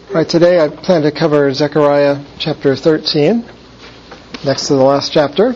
All right, today I plan to cover Zechariah chapter 13, next to the last chapter.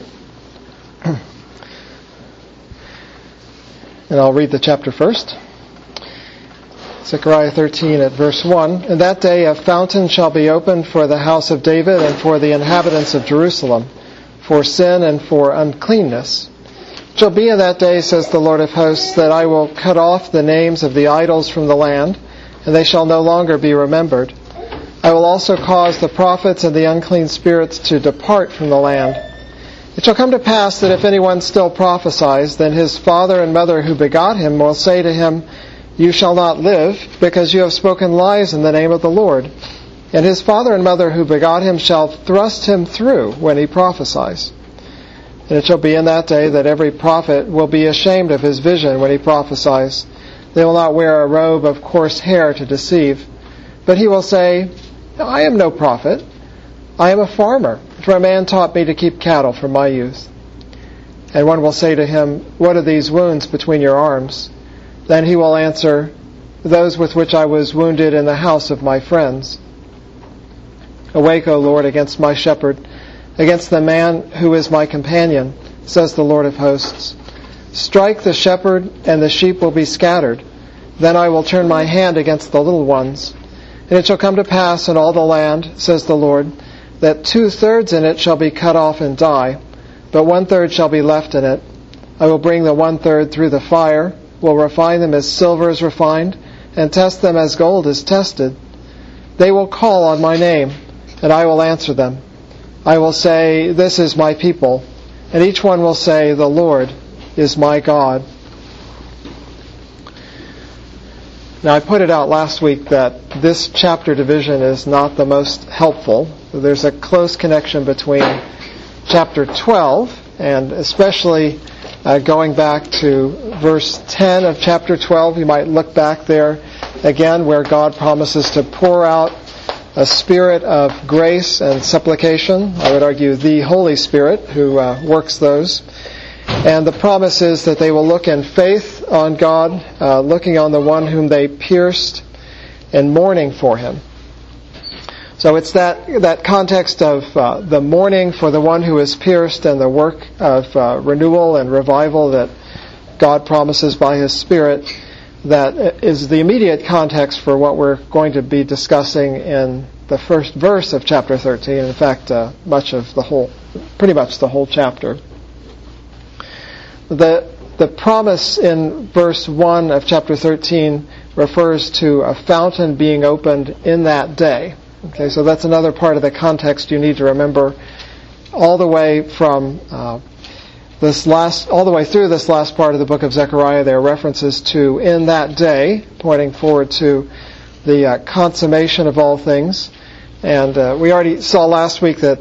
And I'll read the chapter first. Zechariah 13 at verse 1. In that day a fountain shall be opened for the house of David and for the inhabitants of Jerusalem, for sin and for uncleanness. It shall be in that day, says the Lord of hosts, that I will cut off the names of the idols from the land, and they shall no longer be remembered. I will also cause the prophets and the unclean spirits to depart from the land. It shall come to pass that if anyone still prophesies, then his father and mother who begot him will say to him, You shall not live, because you have spoken lies in the name of the Lord. And his father and mother who begot him shall thrust him through when he prophesies. And it shall be in that day that every prophet will be ashamed of his vision when he prophesies. They will not wear a robe of coarse hair to deceive. But he will say, I am no prophet. I am a farmer, for a man taught me to keep cattle from my youth. And one will say to him, What are these wounds between your arms? Then he will answer, Those with which I was wounded in the house of my friends. Awake, O Lord, against my shepherd, against the man who is my companion, says the Lord of hosts. Strike the shepherd, and the sheep will be scattered. Then I will turn my hand against the little ones. And it shall come to pass in all the land, says the Lord, that 2/3 in it shall be cut off and die, but 1/3 shall be left in it. I will bring the 1/3 through the fire, will refine them as silver is refined, and test them as gold is tested. They will call on my name, and I will answer them. I will say, This is my people, and each one will say, The Lord is my God. Now, I pointed out last week that this chapter division is not the most helpful. There's a close connection between chapter 12, and especially going back to verse 10 of chapter 12. You might look back there again where God promises to pour out a spirit of grace and supplication. I would argue the Holy Spirit who works those. And the promise is that they will look in faith on God, looking on the one whom they pierced and mourning for him. So it's that context of the mourning for the one who is pierced and the work of renewal and revival that God promises by his Spirit that is the immediate context for what we're going to be discussing in the first verse of chapter 13. In fact, pretty much the whole chapter. The promise in verse 1 of chapter 13 refers to a fountain being opened in that day. Okay, so that's another part of the context you need to remember all the way from all the way through this last part of the book of Zechariah. There are references to in that day, pointing forward to the consummation of all things. And we already saw last week that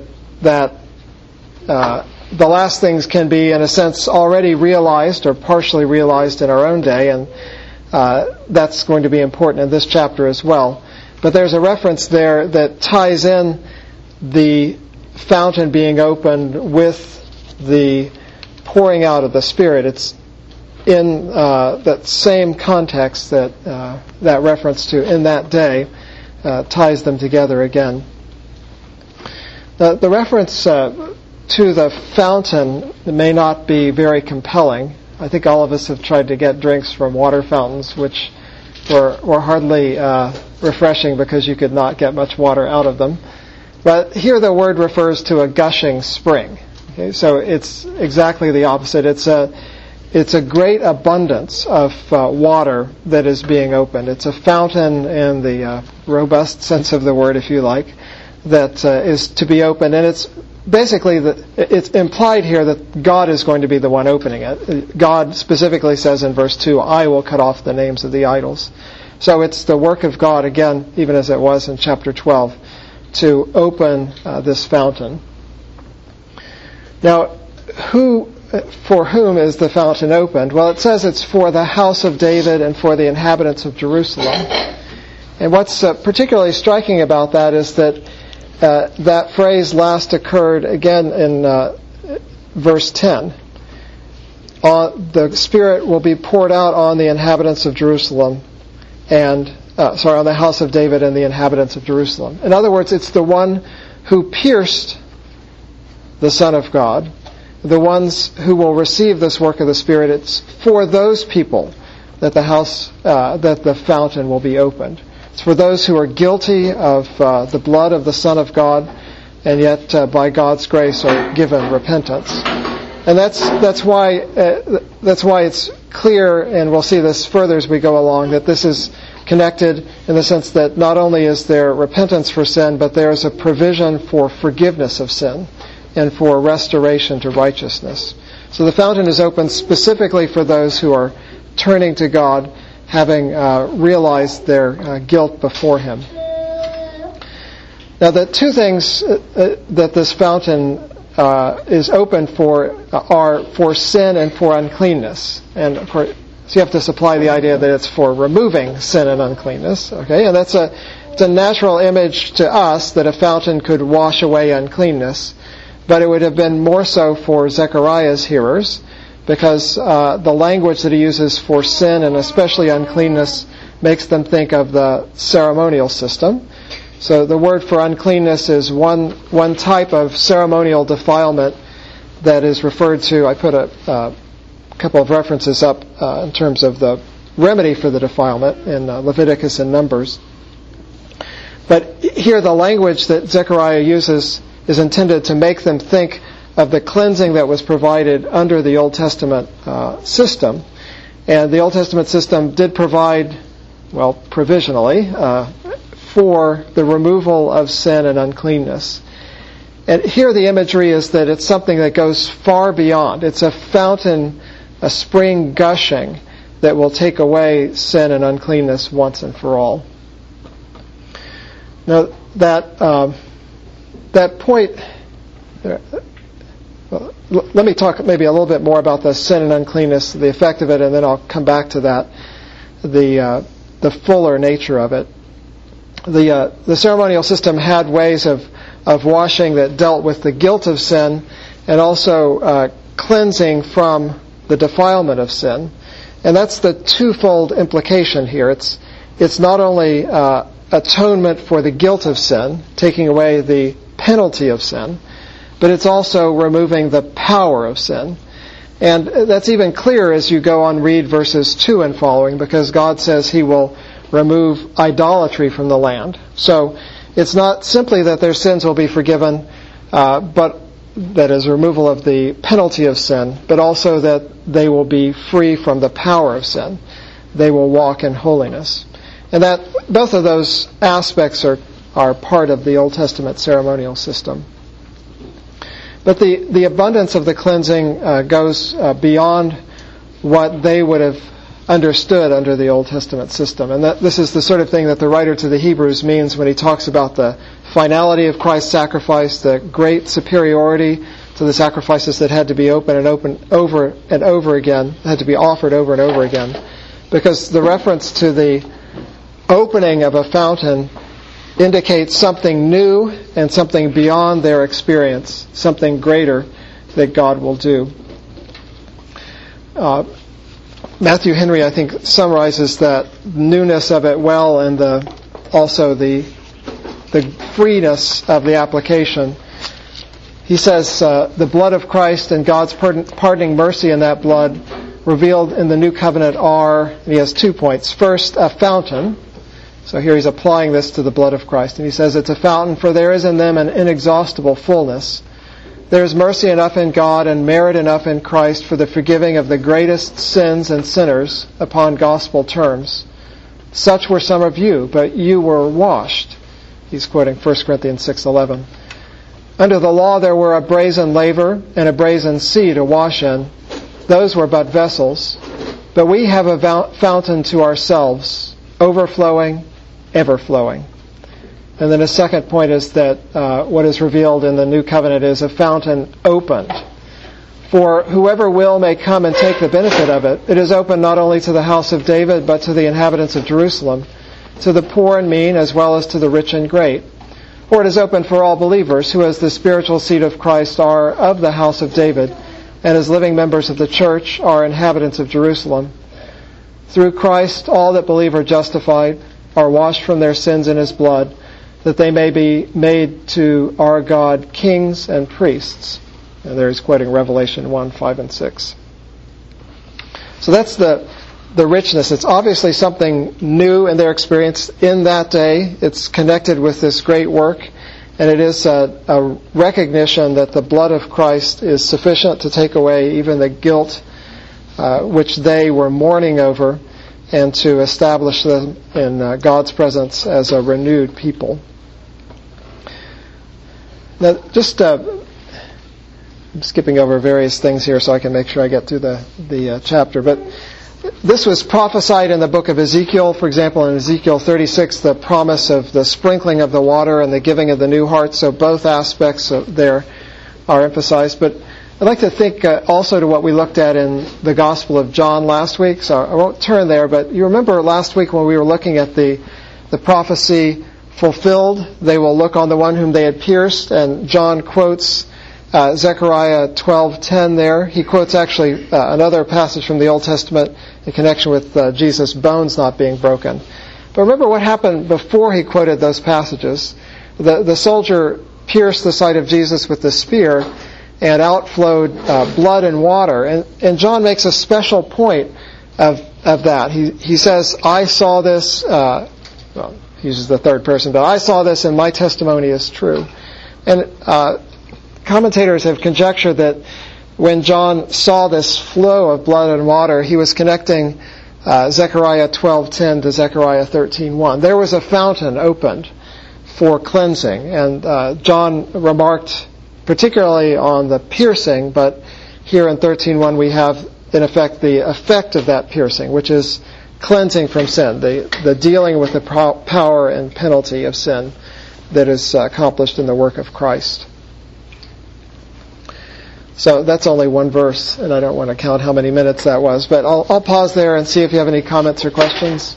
the last things can be, in a sense, already realized or partially realized in our own day, and that's going to be important in this chapter as well. But there's a reference there that ties in the fountain being opened with the pouring out of the Spirit. It's in that same context that reference to in that day ties them together again. The reference to the fountain may not be very compelling. I think all of us have tried to get drinks from water fountains, which were hardly refreshing because you could not get much water out of them. But here the word refers to a gushing spring. Okay, so it's exactly the opposite. It's a great abundance of water that is being opened. It's a fountain in the robust sense of the word, if you like, that is to be opened, and it's basically it's implied here that God is going to be the one opening it. God specifically says in verse 2, I will cut off the names of the idols. So it's the work of God, again, even as it was in chapter 12, to open this fountain. Now, for whom is the fountain opened? Well, it says it's for the house of David and for the inhabitants of Jerusalem. And what's particularly striking about that is that that phrase last occurred again in verse 10. The Spirit will be poured out on the inhabitants of Jerusalem and on the house of David and the inhabitants of Jerusalem. In other words, it's the one who pierced the Son of God, the ones who will receive this work of the Spirit. It's for those people that the fountain will be opened. It's for those who are guilty of the blood of the Son of God, and yet by God's grace are given repentance. And that's why it's clear, and we'll see this further as we go along, that this is connected in the sense that not only is there repentance for sin, but there is a provision for forgiveness of sin and for restoration to righteousness. So the fountain is open specifically for those who are turning to God, having realized their guilt before Him. Now, the two things that this fountain is open for are for sin and for uncleanness. And of course, so you have to supply the idea that it's for removing sin and uncleanness. Okay, and it's a natural image to us that a fountain could wash away uncleanness, but it would have been more so for Zechariah's hearers, because the language that he uses for sin and especially uncleanness makes them think of the ceremonial system. So the word for uncleanness is one type of ceremonial defilement that is referred to. I put a couple of references up in terms of the remedy for the defilement in Leviticus and Numbers. But here the language that Zechariah uses is intended to make them think of the cleansing that was provided under the Old Testament system. And the Old Testament system did provide, well, provisionally, for the removal of sin and uncleanness. And here the imagery is that it's something that goes far beyond. It's a fountain, a spring gushing that will take away sin and uncleanness once and for all. Now, that point, let me talk maybe a little bit more about the sin and uncleanness, the effect of it, and then I'll come back to that, the fuller nature of it. The ceremonial system had ways of washing that dealt with the guilt of sin and also cleansing from the defilement of sin. And that's the twofold implication here. It's not only atonement for the guilt of sin, taking away the penalty of sin, but it's also removing the power of sin. And that's even clearer as you go on read verses 2 and following, because God says He will remove idolatry from the land. So it's not simply that their sins will be forgiven, but that is removal of the penalty of sin, but also that they will be free from the power of sin. They will walk in holiness. And that both of those aspects are part of the Old Testament ceremonial system. But the abundance of the cleansing goes beyond what they would have understood under the Old Testament system. And this is the sort of thing that the writer to the Hebrews means when he talks about the finality of Christ's sacrifice, the great superiority to the sacrifices that had to be offered over and over again. Because the reference to the opening of a fountain indicates something new and something beyond their experience, something greater that God will do. Matthew Henry, I think, summarizes that newness of it well, and also the freeness of the application. He says, the blood of Christ and God's pardoning mercy in that blood revealed in the new covenant are, and he has 2 points. First, a fountain. So here he's applying this to the blood of Christ. And he says it's a fountain, for there is in them an inexhaustible fullness. There is mercy enough in God and merit enough in Christ for the forgiving of the greatest sins and sinners upon gospel terms. Such were some of you, but you were washed. He's quoting 1 Corinthians 6:11. Under the law there were a brazen laver and a brazen sea to wash in. Those were but vessels. But we have a fountain to ourselves, overflowing, ever-flowing. And then a second point is that what is revealed in the new covenant is a fountain opened. For whoever will may come and take the benefit of it. It is open not only to the house of David, but to the inhabitants of Jerusalem, to the poor and mean, as well as to the rich and great. For it is open for all believers, who as the spiritual seed of Christ are of the house of David, and as living members of the church are inhabitants of Jerusalem. Through Christ all that believe are justified, are washed from their sins in his blood, that they may be made to our God kings and priests. And there he's quoting Revelation 1, 5, and 6. So that's the richness. It's obviously something new in their experience in that day. It's connected with this great work, and it is a recognition that the blood of Christ is sufficient to take away even the guilt which they were mourning over, and to establish them in God's presence as a renewed people. Now, I'm skipping over various things here so I can make sure I get through the chapter. But this was prophesied in the book of Ezekiel. For example, in Ezekiel 36, the promise of the sprinkling of the water and the giving of the new heart. So both aspects there are emphasized. But I'd like to think also to what we looked at in the Gospel of John last week. So I won't turn there, but you remember last week when we were looking at the prophecy fulfilled, they will look on the one whom they had pierced, and John quotes Zechariah 12:10 there. He quotes actually another passage from the Old Testament in connection with Jesus' bones not being broken. But remember what happened before he quoted those passages. The soldier pierced the side of Jesus with the spear, and outflowed blood and water. And John makes a special point of that. He says, I saw this, he uses the third person, but I saw this and my testimony is true. And commentators have conjectured that when John saw this flow of blood and water, he was connecting Zechariah 12:10 to Zechariah 13:1. There was a fountain opened for cleansing, and John remarked particularly on the piercing, but here in 13:1 we have in effect the effect of that piercing, which is cleansing from sin, the dealing with the power and penalty of sin that is accomplished in the work of Christ. So that's only one verse, and I don't want to count how many minutes that was, but I'll pause there and see if you have any comments or questions.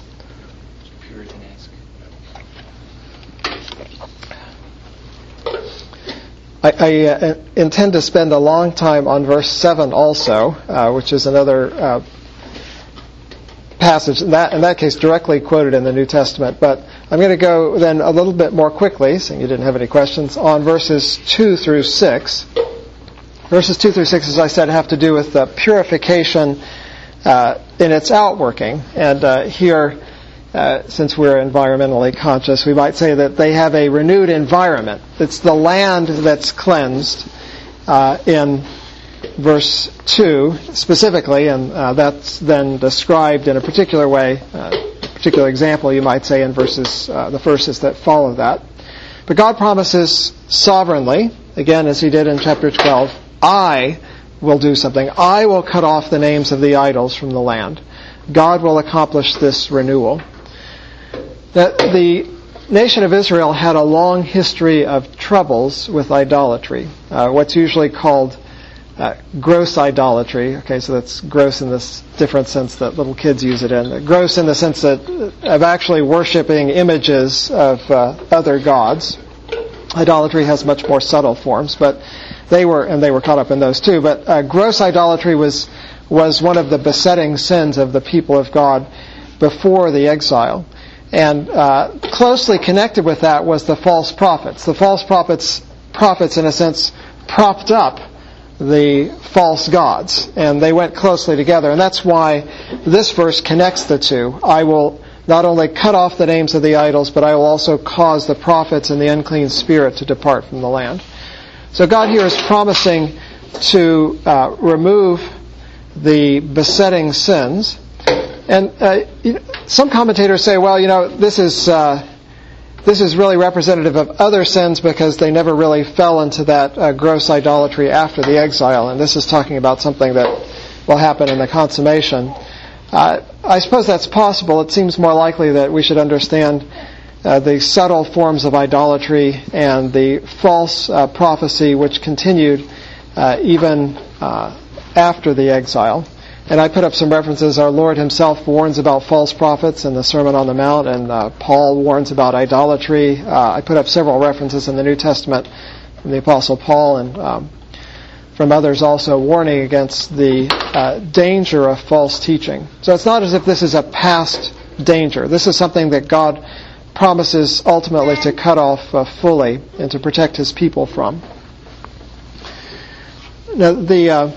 I intend to spend a long time on verse 7 also, which is another passage, in that case directly quoted in the New Testament. But I'm going to go then a little bit more quickly, seeing you didn't have any questions, on verses 2 through 6. Verses 2 through 6, as I said, have to do with the purification in its outworking. And here, since we're environmentally conscious, we might say that they have a renewed environment. It's the land that's cleansed in verse 2 specifically, and that's then described in a particular way, a particular example, you might say, in the verses that follow that. But God promises sovereignly, again as he did in chapter 12, I will do something. I will cut off the names of the idols from the land. God will accomplish this renewal. That the nation of Israel had a long history of troubles with idolatry, what's usually called gross idolatry. Okay, so that's gross in this different sense that little kids use it in. Gross in the sense of actually worshiping images of other gods. Idolatry has much more subtle forms, but they were caught up in those too. But gross idolatry was one of the besetting sins of the people of God before the exile. And closely connected with that was the false prophets. The false prophets, in a sense, propped up the false gods, and they went closely together. And that's why this verse connects the two. I will not only cut off the names of the idols, but I will also cause the prophets and the unclean spirit to depart from the land. So God here is promising to remove the besetting sins. And some commentators say, well, this is really representative of other sins because they never really fell into that gross idolatry after the exile. And this is talking about something that will happen in the consummation. I suppose that's possible. It seems more likely that we should understand the subtle forms of idolatry and the false prophecy which continued even after the exile. And I put up some references. Our Lord himself warns about false prophets in the Sermon on the Mount, and Paul warns about idolatry. I put up several references in the New Testament from the Apostle Paul and from others also warning against the danger of false teaching. So it's not as if this is a past danger. This is something that God promises ultimately to cut off fully and to protect His people from. Now, the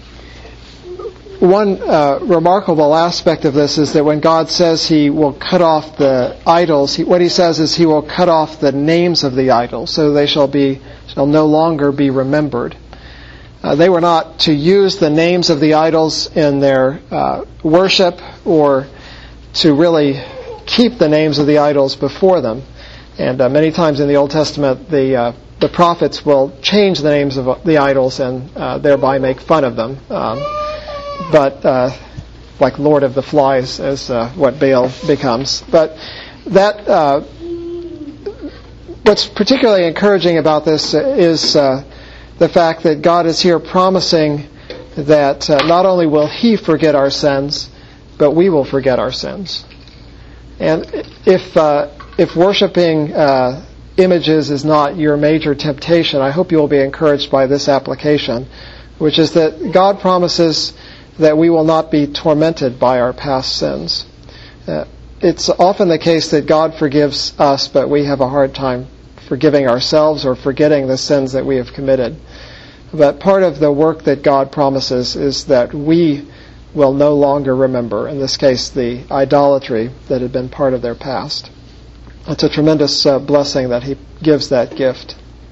one remarkable aspect of this is that when God says He will cut off the idols, what He says is He will cut off the names of the idols, so they shall no longer be remembered. They were not to use the names of the idols in their worship or to really keep the names of the idols before them. And many times in the Old Testament, the prophets will change the names of the idols and thereby make fun of them. But like Lord of the Flies is what Baal becomes. But that what's particularly encouraging about this is the fact that God is here promising that not only will He forget our sins, but we will forget our sins. And if worshiping images is not your major temptation, I hope you will be encouraged by this application, which is that God promises that we will not be tormented by our past sins. It's often the case that God forgives us, but we have a hard time forgiving ourselves or forgetting the sins that we have committed. But part of the work that God promises is that we will no longer remember, in this case, the idolatry that had been part of their past. It's a tremendous blessing that He gives that gift.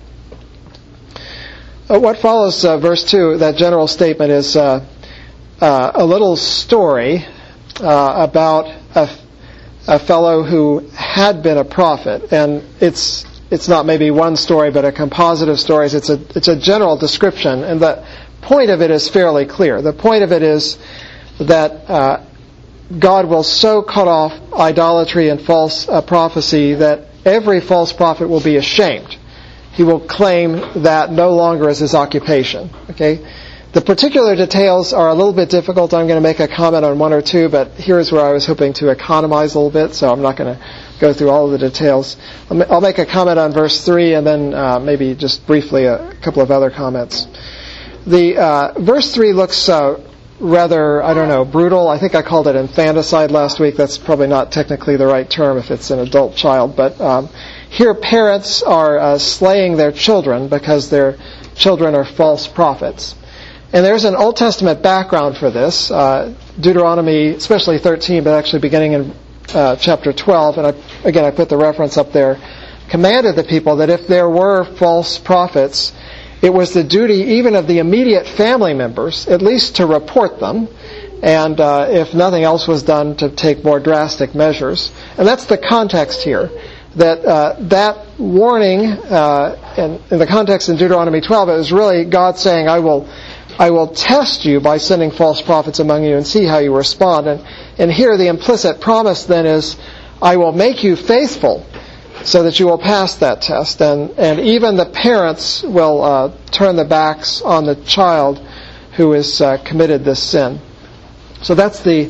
What follows verse 2, that general statement, is a little story about a fellow who had been a prophet. And it's not maybe one story, but a composite of stories. It's a general description, and the point of it is fairly clear. The point of it is that God will so cut off idolatry and false prophecy that every false prophet will be ashamed. He will claim that no longer as his occupation. Okay? The particular details are a little bit difficult. I'm going to make a comment on one or two, but here's where I was hoping to economize a little bit, so I'm not going to go through all of the details. I'll make a comment on verse 3 and then maybe just briefly a couple of other comments. The verse 3 looks rather, brutal. I think I called it infanticide last week. That's probably not technically the right term if it's an adult child, but here parents are slaying their children because their children are false prophets. And there's an Old Testament background for this. Deuteronomy, especially 13, but actually beginning in chapter 12, and I put the reference up there, commanded the people that if there were false prophets, it was the duty even of the immediate family members, at least to report them, and if nothing else was done, to take more drastic measures. And that's the context here. That warning, in the context in Deuteronomy 12, it was really God saying, I will test you by sending false prophets among you and see how you respond. And here the implicit promise then is, I will make you faithful so that you will pass that test. And even the parents will turn their backs on the child who has committed this sin. So that's the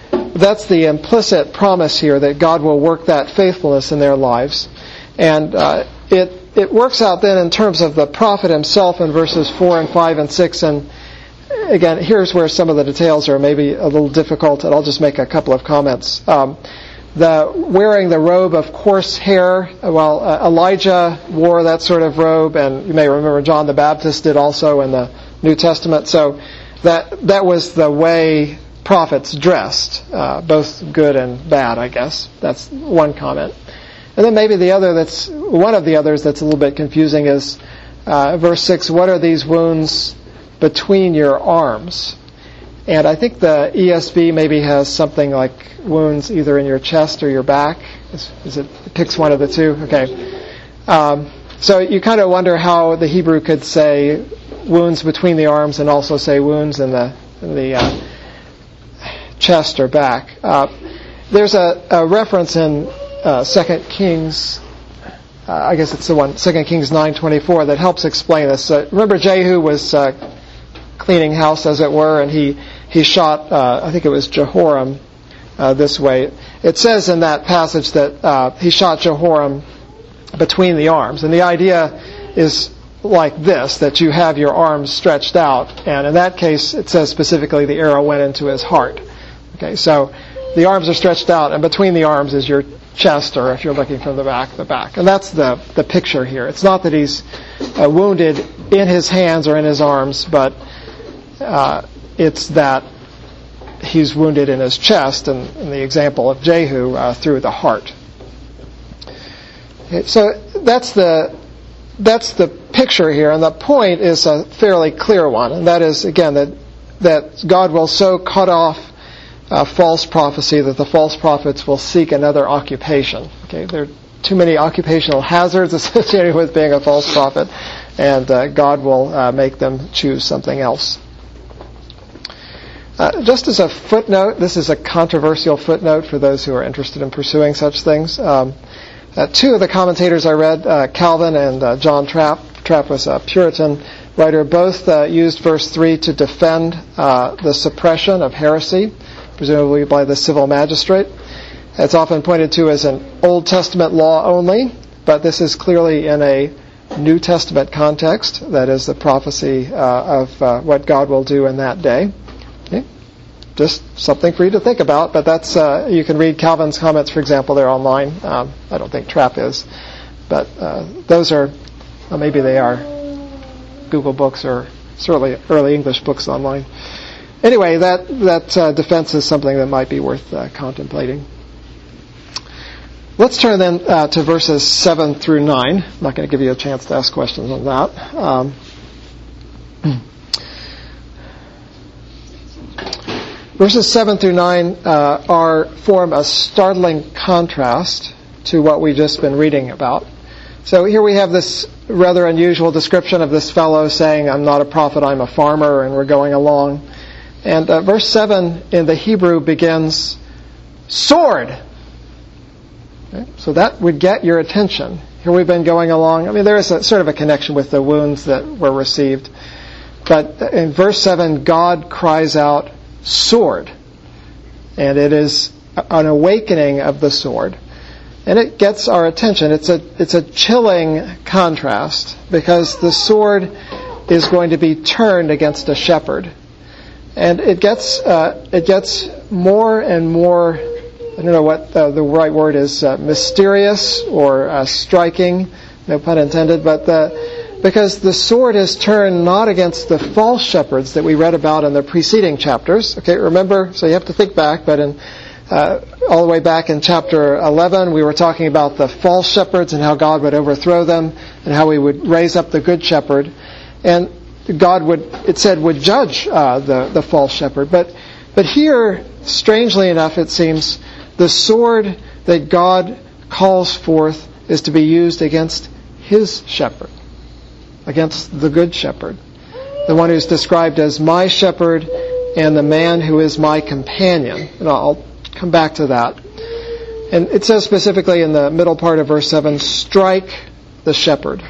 implicit promise here, that God will work that faithfulness in their lives. And it works out then in terms of the prophet himself in verses 4 and 5 and 6. And again, here's where some of the details are maybe a little difficult, and I'll just make a couple of comments. The wearing the robe of coarse hair, Elijah wore that sort of robe, and you may remember John the Baptist did also in the New Testament. So that was the way prophets dressed, both good and bad, I guess. That's one comment. And then maybe one of the others that's a little bit confusing is verse 6, what are these wounds between your arms? And I think the ESV maybe has something like wounds either in your chest or your back. It picks one of the two? Okay. So you kind of wonder how the Hebrew could say wounds between the arms and also say wounds in the chest or back. There's a reference in 2 Kings, I guess it's the one, 2 Kings 9:24, that helps explain this. Remember Jehu was cleaning house, as it were, and he shot, I think it was Jehoram, this way. It says in that passage that he shot Jehoram between the arms. And the idea is like this, that you have your arms stretched out. And in that case, it says specifically the arrow went into his heart. Okay, so the arms are stretched out, and between the arms is your chest, or if you're looking from the back. And that's the picture here. It's not that he's wounded in his hands or in his arms, but it's that he's wounded in his chest, and in the example of Jehu, through the heart. Okay, so that's the picture here, and the point is a fairly clear one, and that is, again, that God will so cut off false prophecy that the false prophets will seek another occupation. Okay, there are too many occupational hazards associated with being a false prophet, and God will make them choose something else. Just as a footnote, this is a controversial footnote for those who are interested in pursuing such things. Two of the commentators I read, Calvin and John Trapp was a Puritan writer, both used verse 3 to defend the suppression of heresy, presumably by the civil magistrate. It's often pointed to as an Old Testament law only, but this is clearly in a New Testament context. That is the prophecy of what God will do in that day. Okay? Just something for you to think about, but that's you can read Calvin's comments, for example, they're online. I don't think Trapp is, but those are, well, maybe they are Google Books or certainly early English books online. Anyway, that defense is something that might be worth contemplating. Let's turn then to verses 7 through 9. I'm not going to give you a chance to ask questions on that. Verses 7 through 9 form a startling contrast to what we've just been reading about. So here we have this rather unusual description of this fellow saying, I'm not a prophet, I'm a farmer, and we're going along. And verse 7 in the Hebrew begins, sword. Okay? So that would get your attention. Here we've been going along. I mean, there is a sort of a connection with the wounds that were received. But in verse 7, God cries out, sword. And it is an awakening of the sword. And it gets our attention. It's a chilling contrast, because the sword is going to be turned against a shepherd. And it gets more and more, I don't know what the right word is, mysterious or striking, no pun intended, but because the sword is turned not against the false shepherds that we read about in the preceding chapters. Okay, remember, so you have to think back, but in all the way back in chapter 11, we were talking about the false shepherds and how God would overthrow them and how he would raise up the good shepherd. And God would judge the false shepherd. But here, strangely enough, it seems, the sword that God calls forth is to be used against his shepherd, against the good shepherd, the one who's described as my shepherd and the man who is my companion. And I'll come back to that. And it says specifically in the middle part of verse 7, strike the shepherd.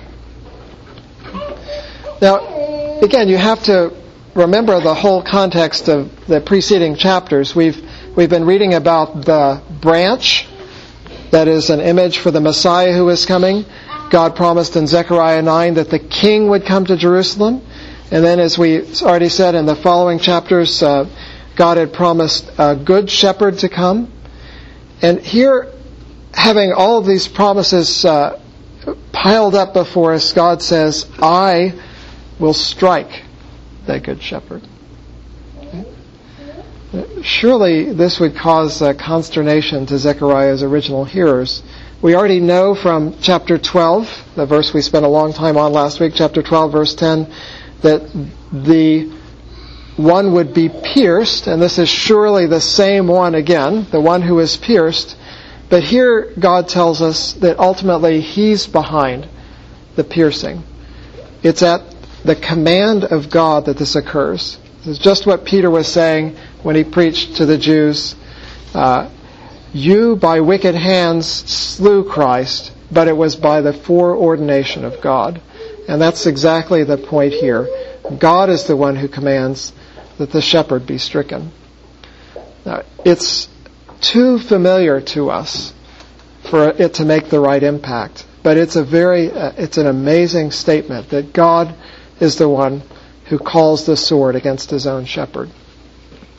Now, again, you have to remember the whole context of the preceding chapters. We've been reading about the branch that is an image for the Messiah who is coming. God promised in Zechariah 9 that the king would come to Jerusalem. And then, as we already said in the following chapters, God had promised a good shepherd to come. And here, having all of these promises piled up before us, God says, I will strike that good shepherd. Okay? Surely this would cause consternation to Zechariah's original hearers. We already know from chapter 12, the verse we spent a long time on last week, chapter 12, verse 10, that the one would be pierced, and this is surely the same one again, the one who is pierced. But here God tells us that ultimately he's behind the piercing. It's at the command of God that this occurs. This is just what Peter was saying when he preached to the Jews. You by wicked hands slew Christ, but it was by the foreordination of God. And that's exactly the point here. God is the one who commands that the shepherd be stricken. Now, it's too familiar to us for it to make the right impact. But it's an amazing statement that God is the one who calls the sword against his own shepherd.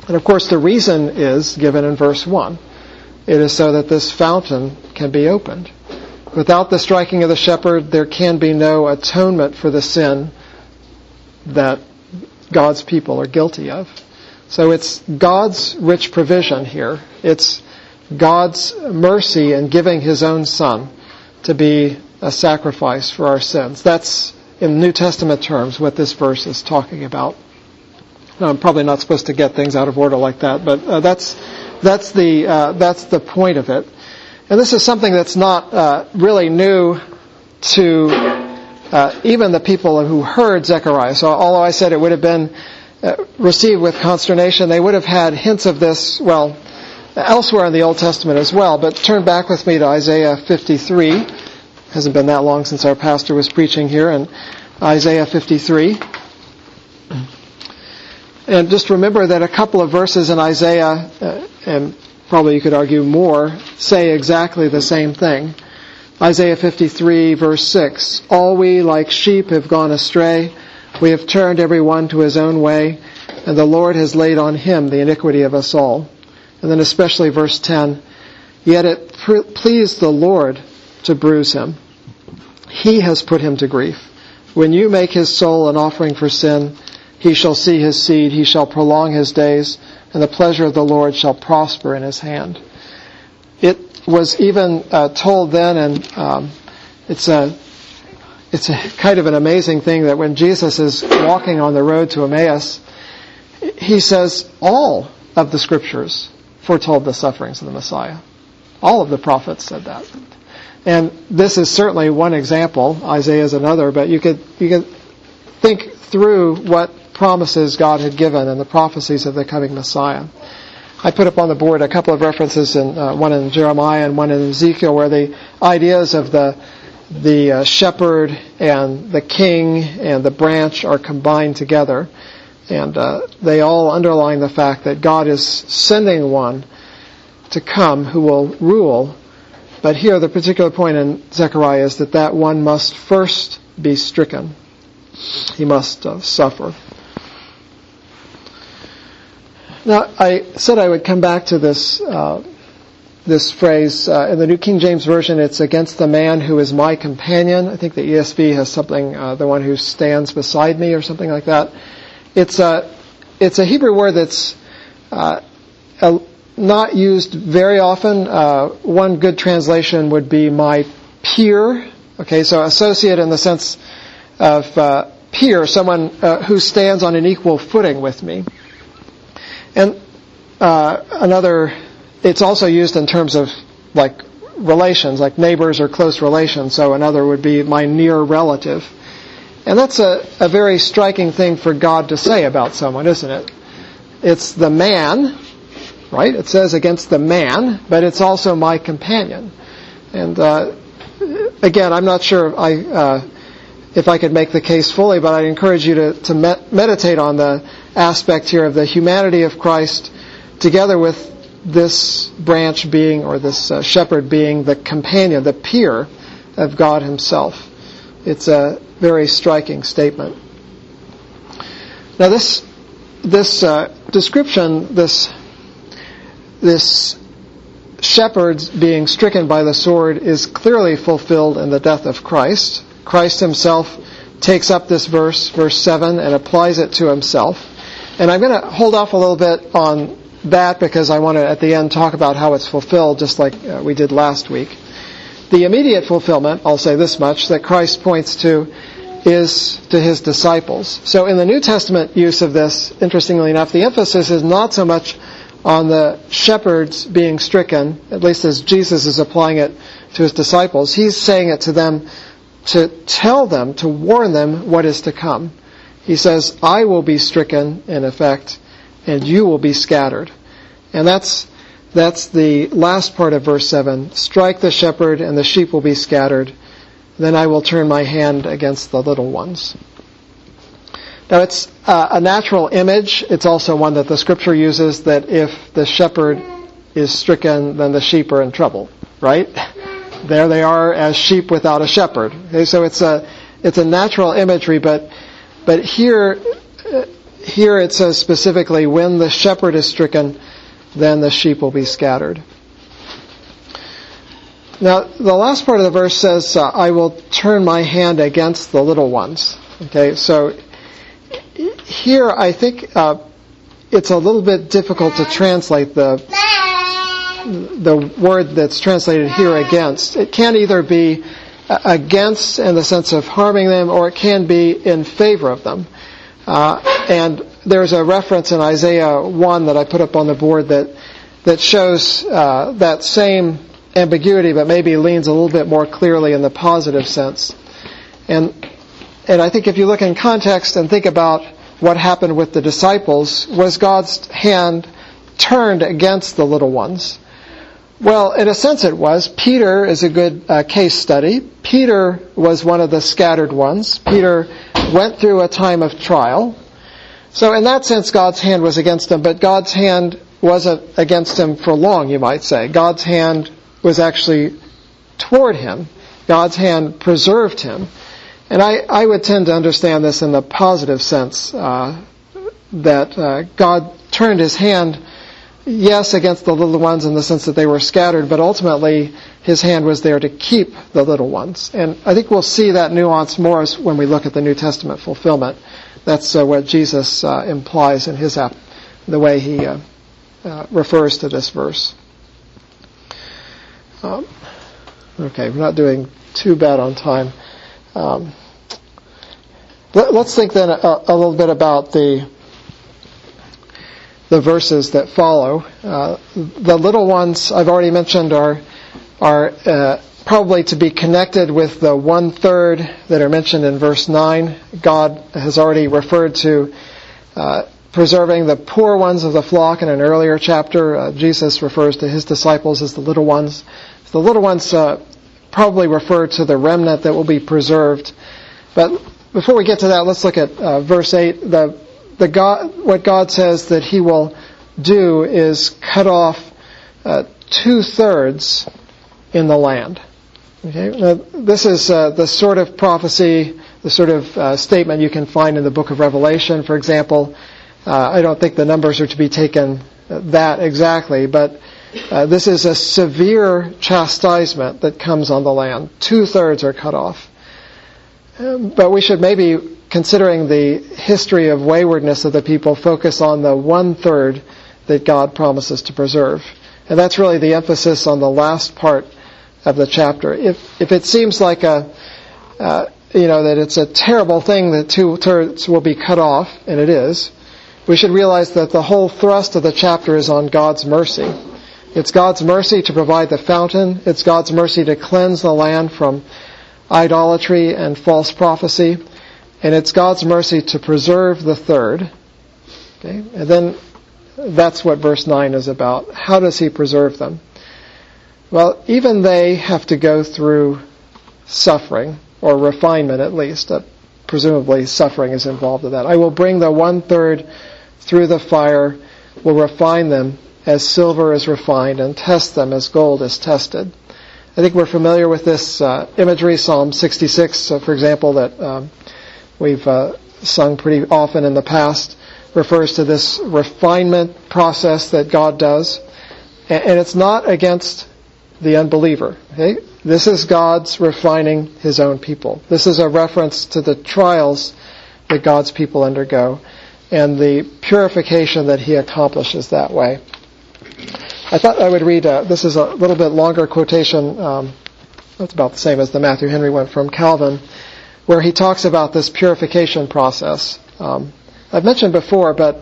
And of course the reason is given in verse 1. It is so that this fountain can be opened. Without the striking of the shepherd, there can be no atonement for the sin that God's people are guilty of. So it's God's rich provision here. It's God's mercy in giving His own Son to be a sacrifice for our sins. That's, in New Testament terms, what this verse is talking about. Now, I'm probably not supposed to get things out of order like that, but that's the point of it. And this is something that's not really new to even the people who heard Zechariah. So although I said it would have been received with consternation, they would have had hints of this, well, elsewhere in the Old Testament as well. But turn back with me to Isaiah 53. It hasn't been that long since our pastor was preaching here, and Isaiah 53. And just remember that a couple of verses in Isaiah, and probably you could argue more, say exactly the same thing. Isaiah 53 verse 6, "All we like sheep have gone astray. We have turned every one to his own way, and the Lord has laid on him the iniquity of us all." And then especially verse 10, "Yet it pleased the Lord to bruise him. He has put him to grief. When you make his soul an offering for sin, he shall see his seed, he shall prolong his days, and the pleasure of the Lord shall prosper in his hand." It was even told then, and it's a kind of an amazing thing that when Jesus is walking on the road to Emmaus, he says all of the scriptures foretold the sufferings of the Messiah. All of the prophets said that. And this is certainly one example. Isaiah is another, but you could think through what promises God had given and the prophecies of the coming Messiah. I put up on the board a couple of references, one in Jeremiah and one in Ezekiel, where the ideas of the shepherd and the king and the branch are combined together. And they all underline the fact that God is sending one to come who will rule. But here the particular point in Zechariah is that one must first be stricken. He must suffer. Now, I said I would come back to this phrase. In the New King James Version, it's "against the man who is my companion." I think the ESV has something, "the one who stands beside me," or something like that. It's a Hebrew word that's not used very often. One good translation would be "my peer." Okay, so associate in the sense of peer, someone who stands on an equal footing with me. And it's also used in terms of like relations, like neighbors or close relations. So another would be "my near relative." And that's a very striking thing for God to say about someone, isn't it? It's the man, right? It says "against the man," but it's also "my companion." And again, I'm not sure if I could make the case fully, but I'd encourage you to meditate on the aspect here of the humanity of Christ together with this branch being, or this shepherd being, the companion, the peer of God himself. It's a very striking statement. Now this description, this shepherd being stricken by the sword, is clearly fulfilled in the death of Christ. Christ himself takes up this verse 7, and applies it to himself. And I'm going to hold off a little bit on that because I want to, at the end, talk about how it's fulfilled, just like we did last week. The immediate fulfillment, I'll say this much, that Christ points to is to his disciples. So in the New Testament use of this, interestingly enough, the emphasis is not so much on the shepherds being stricken, at least as Jesus is applying it to his disciples. He's saying it to them to tell them, to warn them what is to come. He says, "I will be stricken," in effect, "and you will be scattered." And that's the last part of verse 7. "Strike the shepherd, and the sheep will be scattered. Then I will turn my hand against the little ones." Now it's a natural image. It's also one that the Scripture uses, that if the shepherd is stricken, then the sheep are in trouble, right? There they are as sheep without a shepherd. Okay, so it's a natural imagery, but here here it says specifically, when the shepherd is stricken, then the sheep will be scattered. Now, the last part of the verse says, I will turn my hand against the little ones. Okay, so here I think it's a little bit difficult to translate the word that's translated here, against. It can either be against in the sense of harming them, or it can be in favor of them. And there's a reference in Isaiah 1 that I put up on the board that shows that same ambiguity, but maybe leans a little bit more clearly in the positive sense. And I think if you look in context and think about what happened with the disciples, was God's hand turned against the little ones? Well, in a sense it was. Peter is a good case study. Peter was one of the scattered ones. Peter went through a time of trial. So in that sense, God's hand was against him, but God's hand wasn't against him for long, you might say. God's hand was actually toward him. God's hand preserved him. And I would tend to understand this in the positive sense, that God turned his hand, yes, against the little ones in the sense that they were scattered, but ultimately his hand was there to keep the little ones. And I think we'll see that nuance more when we look at the New Testament fulfillment. That's what Jesus implies in the way he refers to this verse. Okay, we're not doing too bad on time. Let's think then a little bit about the verses that follow. The little ones I've already mentioned are probably to be connected with the 1/3 that are mentioned in verse 9. God has already referred to preserving the poor ones of the flock in an earlier chapter. Jesus refers to his disciples as the little ones. The little ones probably refer to the remnant that will be preserved. But before we get to that, let's look at verse 8. What God says that he will do is cut off 2/3 in the land. Okay? Now, this is the sort of prophecy, the sort of statement you can find in the book of Revelation, for example. I don't think the numbers are to be taken that exactly, but this is a severe chastisement that comes on the land. 2/3 are cut off. But we should maybe, considering the history of waywardness of the people, focus on the 1/3 that God promises to preserve. And that's really the emphasis on the last part of the chapter. If it seems like that it's a terrible thing that 2/3 will be cut off, and it is, we should realize that the whole thrust of the chapter is on God's mercy. It's God's mercy to provide the fountain. It's God's mercy to cleanse the land from idolatry and false prophecy. And it's God's mercy to preserve the 1/3. Okay? And then that's what verse 9 is about. How does he preserve them? Well, even they have to go through suffering, or refinement at least. Presumably suffering is involved in that. I will bring the 1/3 through the fire, will refine them as silver is refined, and test them as gold is tested. I think we're familiar with this imagery. Psalm 66, for example, that we've sung pretty often in the past, refers to this refinement process that God does. And it's not against the unbeliever. Okay? This is God's refining his own people. This is a reference to the trials that God's people undergo and the purification that he accomplishes that way. I thought I would read, this is a little bit longer quotation, that's about the same as the Matthew Henry one from Calvin, where he talks about this purification process. I've mentioned before, but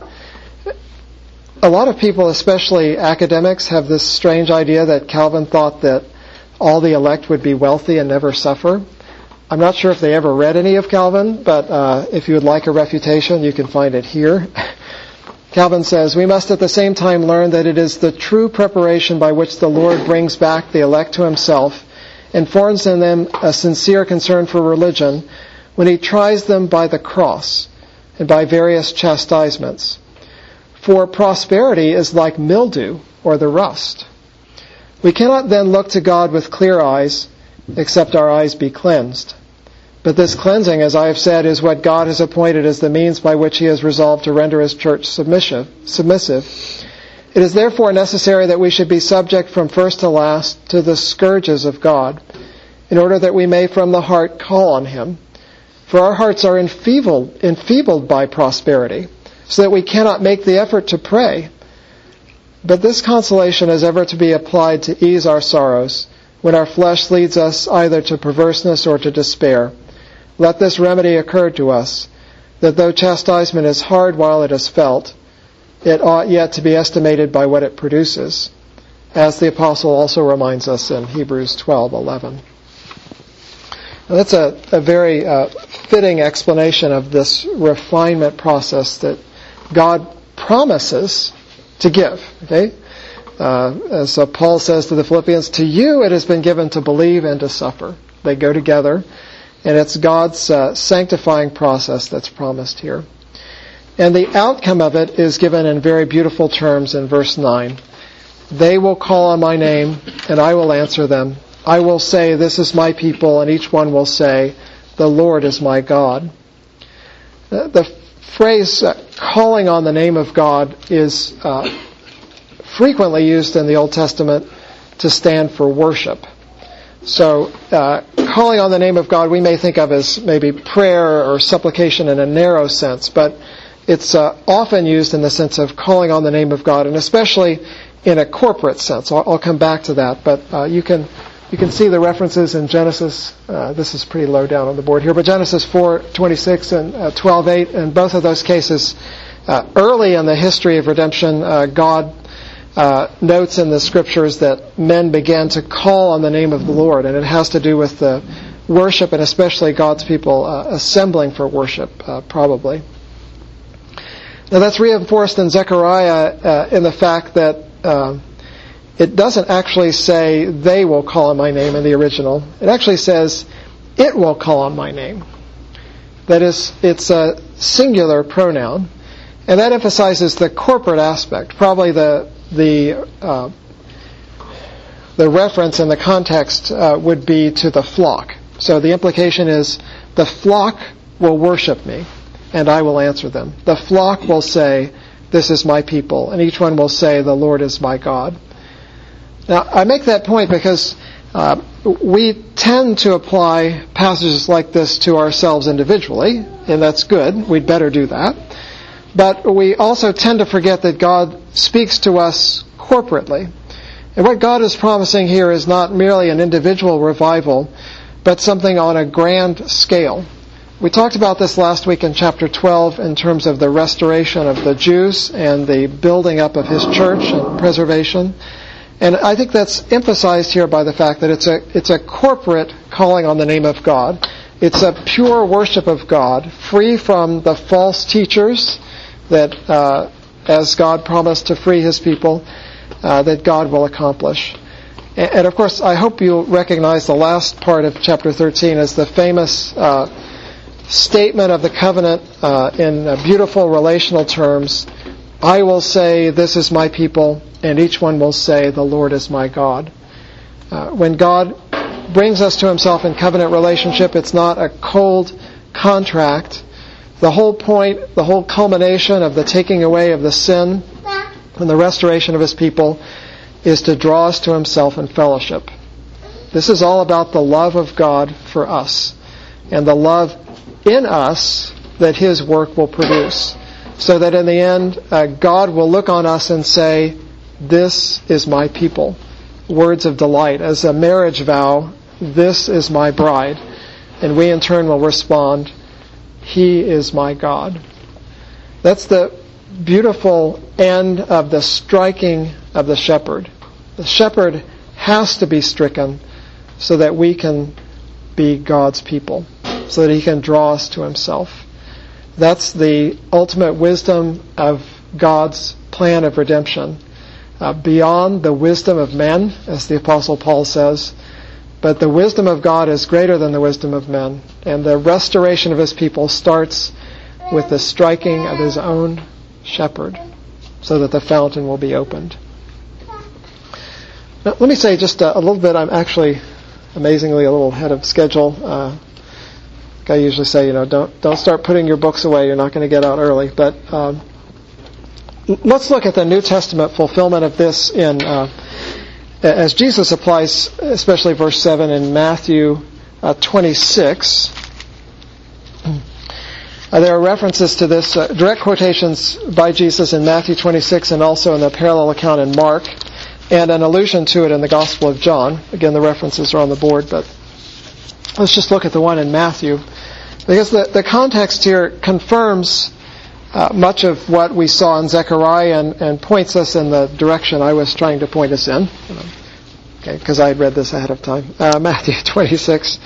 a lot of people, especially academics, have this strange idea that Calvin thought that all the elect would be wealthy and never suffer. I'm not sure if they ever read any of Calvin, but if you would like a refutation, you can find it here. Calvin says, "We must at the same time learn that it is the true preparation by which the Lord brings back the elect to himself and forms in them a sincere concern for religion when he tries them by the cross and by various chastisements. For prosperity is like mildew or the rust. We cannot then look to God with clear eyes, except our eyes be cleansed. But this cleansing, as I have said, is what God has appointed as the means by which he has resolved to render his church submissive. It is therefore necessary that we should be subject from first to last to the scourges of God, in order that we may from the heart call on him. For our hearts are enfeebled by prosperity, so that we cannot make the effort to pray. But this consolation is ever to be applied to ease our sorrows, when our flesh leads us either to perverseness or to despair. Let this remedy occur to us, that though chastisement is hard while it is felt, it ought yet to be estimated by what it produces, as the apostle also reminds us in Hebrews 12:11. Now that's a very fitting explanation of this refinement process that God promises to give. Okay, as Paul says to the Philippians, to you it has been given to believe and to suffer. They go together, and it's God's sanctifying process that's promised here. And the outcome of it is given in very beautiful terms in verse 9. They will call on my name, and I will answer them. I will say, this is my people, and each one will say, the Lord is my God. The phrase calling on the name of God is frequently used in the Old Testament to stand for worship. So calling on the name of God we may think of as maybe prayer or supplication in a narrow sense, but it's often used in the sense of calling on the name of God, and especially in a corporate sense. I'll come back to that, but you can see the references in Genesis. This is pretty low down on the board here, but Genesis 4:26 and 12:8, in both of those cases, early in the history of redemption, God notes in the Scriptures that men began to call on the name of the Lord, and it has to do with the worship, and especially God's people assembling for worship, probably. Now that's reinforced in Zechariah in the fact that it doesn't actually say they will call on my name in the original. It actually says it will call on my name. That is, it's a singular pronoun, and that emphasizes the corporate aspect. Probably the reference in the context would be to the flock. So the implication is the flock will worship me, and I will answer them. The flock will say, this is my people, and each one will say, the Lord is my God. Now, I make that point because we tend to apply passages like this to ourselves individually, and that's good. We'd better do that. But we also tend to forget that God speaks to us corporately. And what God is promising here is not merely an individual revival, but something on a grand scale. We talked about this last week in chapter 12 in terms of the restoration of the Jews and the building up of his church and preservation. And I think that's emphasized here by the fact that it's a corporate calling on the name of God. It's a pure worship of God, free from the false teachers that, as God promised to free his people, that God will accomplish. And of course, I hope you'll recognize the last part of chapter 13 as the famous statement of the covenant in beautiful relational terms. I will say, this is my people, and each one will say, the Lord is my God. When God brings us to himself in covenant relationship, it's not a cold contract. The whole point, the whole culmination of the taking away of the sin and the restoration of his people is to draw us to himself in fellowship. This is all about the love of God for us and the love in us that his work will produce, so that in the end God will look on us and say, this is my people. Words of delight. As a marriage vow, this is my bride. And we in turn will respond, he is my God. That's the beautiful end of the striking of the shepherd. The shepherd has to be stricken so that we can be God's people, so that he can draw us to himself. That's the ultimate wisdom of God's plan of redemption. Beyond the wisdom of men, as the Apostle Paul says, but the wisdom of God is greater than the wisdom of men. And the restoration of his people starts with the striking of his own shepherd, so that the fountain will be opened. Now, let me say just a little bit. I'm actually, amazingly, a little ahead of schedule. like I usually say, don't start putting your books away. You're not going to get out early. But let's look at the New Testament fulfillment of this as Jesus applies, especially verse 7 in Matthew 26. There are references to this, direct quotations by Jesus in Matthew 26 and also in the parallel account in Mark, and an allusion to it in the Gospel of John. Again, the references are on the board, but let's just look at the one in Matthew, because the context here confirms much of what we saw in Zechariah and points us in the direction I was trying to point us in. Okay, because I had read this ahead of time. Matthew 26.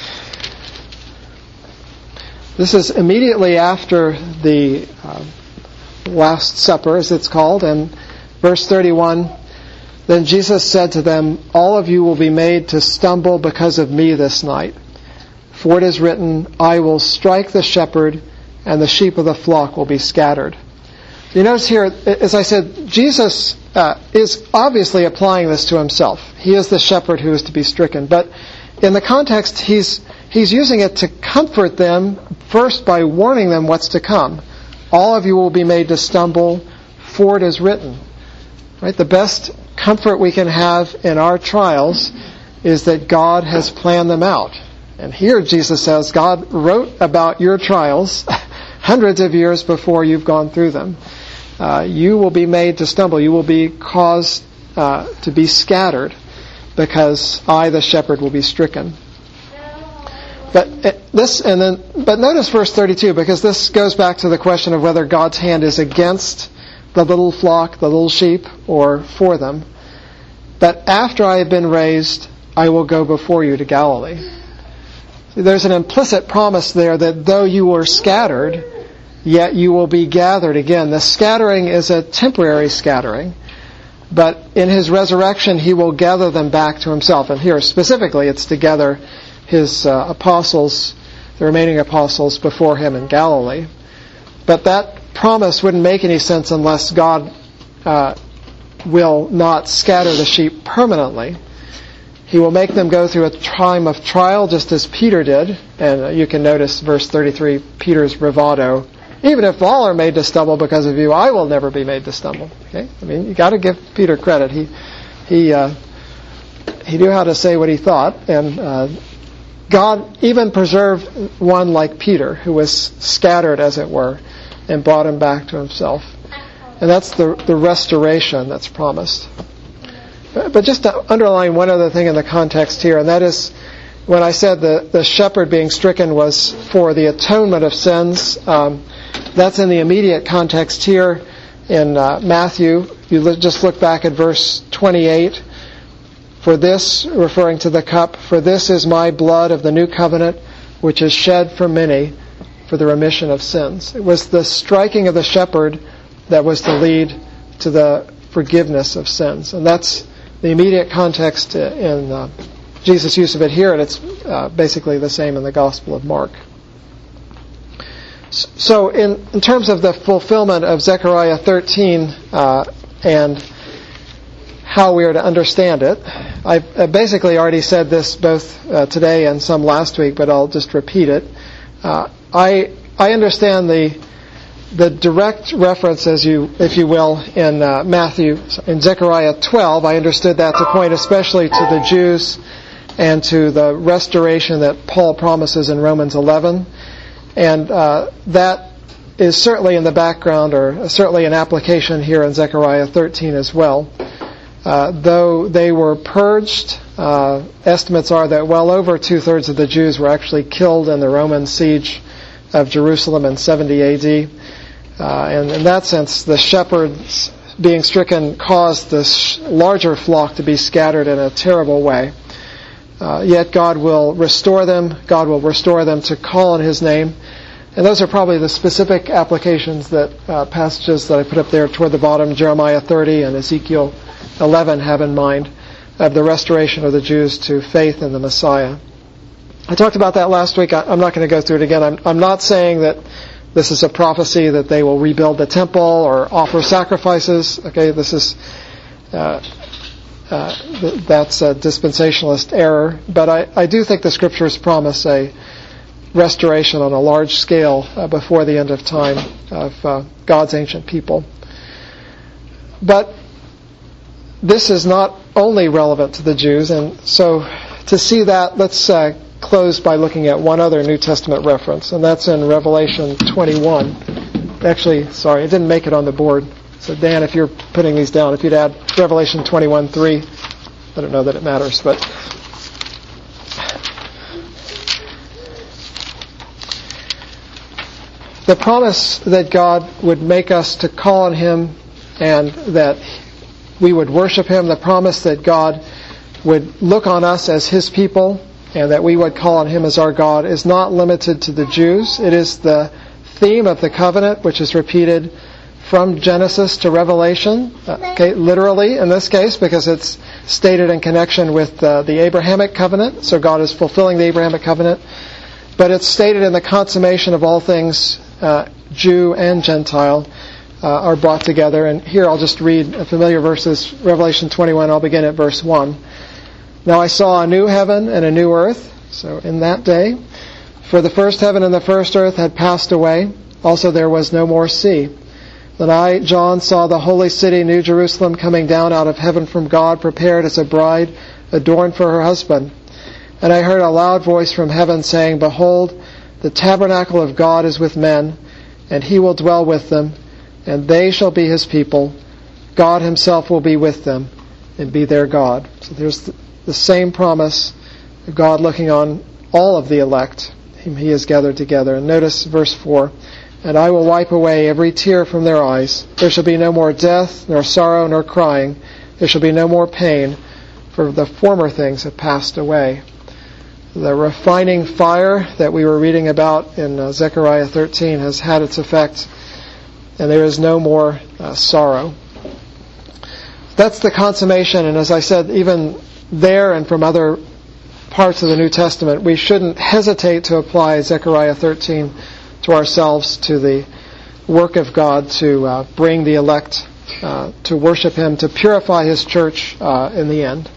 This is immediately after the Last Supper, as it's called, and verse 31, "Then Jesus said to them, 'All of you will be made to stumble because of me this night. For it is written, I will strike the shepherd, and the sheep of the flock will be scattered.'" You notice here, as I said, Jesus is obviously applying this to himself. He is the shepherd who is to be stricken. But in the context, he's using it to comfort them, first by warning them what's to come. All of you will be made to stumble, for it is written. Right? The best comfort we can have in our trials is that God has planned them out. And here Jesus says, God wrote about your trials hundreds of years before you've gone through them. You will be made to stumble. You will be caused to be scattered because I, the shepherd, will be stricken. But notice verse 32, because this goes back to the question of whether God's hand is against the little flock, the little sheep, or for them. "But after I have been raised, I will go before you to Galilee." See, there's an implicit promise there that though you were scattered, yet you will be gathered again. The scattering is a temporary scattering, but in his resurrection he will gather them back to himself. And here specifically it's to gather his apostles, the remaining apostles, before him in Galilee. But that promise wouldn't make any sense unless God will not scatter the sheep permanently. He will make them go through a time of trial, just as Peter did. And you can notice verse 33, Peter's bravado. "Even if all are made to stumble because of you, I will never be made to stumble." Okay? I mean, you got to give Peter credit. He knew how to say what he thought, and God even preserved one like Peter, who was scattered, as it were, and brought him back to himself. And that's the restoration that's promised. But just to underline one other thing in the context here, and that is when I said the shepherd being stricken was for the atonement of sins, that's in the immediate context here in Matthew. You just look back at verse 28. "For this," referring to the cup, "for this is my blood of the new covenant, which is shed for many for the remission of sins." It was the striking of the shepherd that was to lead to the forgiveness of sins. And that's the immediate context in Jesus' use of it here, and it's basically the same in the Gospel of Mark. So in terms of the fulfillment of Zechariah 13 and how we are to understand it, I basically already said this both today and some last week, but I'll just repeat it. I understand the direct reference, if you will, in in Zechariah 12. I understood that to point especially to the Jews and to the restoration that Paul promises in Romans 11. And that is certainly in the background, or certainly an application here in Zechariah 13 as well. Though they were purged, estimates are that well over 2/3 of the Jews were actually killed in the Roman siege of Jerusalem in 70 AD. And in that sense, the shepherds being stricken caused this larger flock to be scattered in a terrible way. Yet God will restore them. God will restore them to call on His name. And those are probably the specific applications that passages that I put up there toward the bottom, Jeremiah 30 and Ezekiel 11, have in mind, of the restoration of the Jews to faith in the Messiah. I talked about that last week. I'm not going to go through it again. I'm not saying that this is a prophecy that they will rebuild the temple or offer sacrifices. Okay, this is that's a dispensationalist error. But I do think the Scriptures promise a restoration on a large scale before the end of time of God's ancient people. But this is not only relevant to the Jews, and so to see that, let's close by looking at one other New Testament reference, and that's in Revelation 21. Actually, sorry, it didn't make it on the board. So Dan, if you're putting these down, if you'd add Revelation 21:3, I don't know that it matters, but the promise that God would make us to call on Him and that we would worship Him, the promise that God would look on us as His people and that we would call on Him as our God is not limited to the Jews. It is the theme of the covenant, which is repeated from Genesis to Revelation, literally in this case, because it's stated in connection with the Abrahamic covenant, so God is fulfilling the Abrahamic covenant, but it's stated in the consummation of all things, Jew and Gentile are brought together. And here I'll just read familiar verses, Revelation 21, I'll begin at verse 1. Now I saw a new heaven and a new earth, so in that day, for the first heaven and the first earth had passed away, also there was no more sea. Then I, John, saw the holy city, New Jerusalem, coming down out of heaven from God, prepared as a bride adorned for her husband. And I heard a loud voice from heaven saying, Behold, the tabernacle of God is with men, and He will dwell with them, and they shall be His people. God Himself will be with them, and be their God. So there's the same promise of God looking on all of the elect, whom He has gathered together. And notice verse 4. And I will wipe away every tear from their eyes. There shall be no more death, nor sorrow, nor crying. There shall be no more pain, for the former things have passed away. The refining fire that we were reading about in Zechariah 13 has had its effect, and there is no more sorrow. That's the consummation, and as I said, even there and from other parts of the New Testament, we shouldn't hesitate to apply Zechariah 13 to ourselves, to the work of God to bring the elect to worship Him, to purify His church in the end.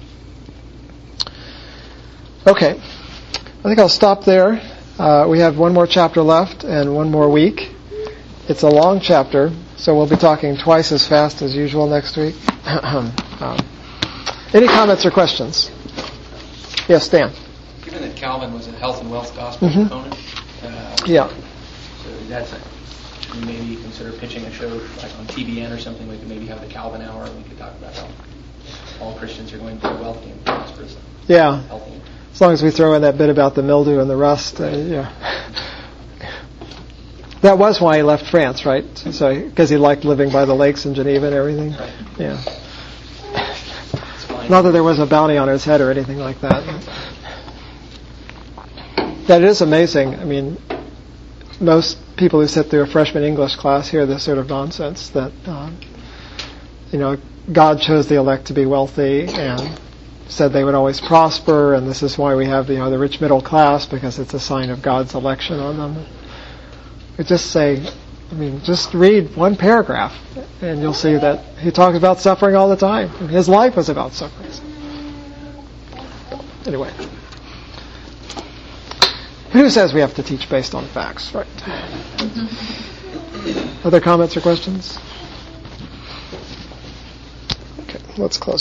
Okay, I think I'll stop there. We have one more chapter left and one more week. It's a long chapter, so we'll be talking twice as fast as usual next week. Any comments or questions? Yes, Dan. Given that Calvin was a health and wealth gospel component, yeah. So that's should we maybe consider pitching a show like on TBN or something? We could maybe have the Calvin Hour, and we could talk about how all Christians are going to be wealthy and prosperous. Yeah. Healthy. As long as we throw in that bit about the mildew and the rust, yeah. That was why he left France, right? So because he liked living by the lakes in Geneva and everything. Right. Yeah. Not that there was a bounty on his head or anything like that. That is amazing. I mean, most people who sit through a freshman English class hear this sort of nonsense that, God chose the elect to be wealthy and said they would always prosper, and this is why we have, the rich middle class, because it's a sign of God's election on them. We just say, just read one paragraph, and you'll see that he talks about suffering all the time. His life was about suffering. Anyway. Who says we have to teach based on facts, right? Other comments or questions? Okay, let's close.